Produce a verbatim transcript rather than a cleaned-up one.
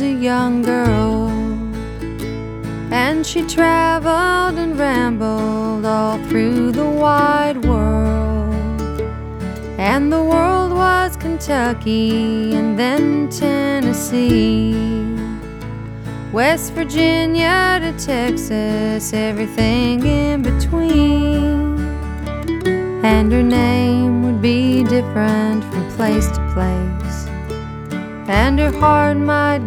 a young girl, and she traveled and rambled all through the wide world. And the world was Kentucky, and then Tennessee, West Virginia to Texas, everything in between. And her name would be different from place to place, and her heart might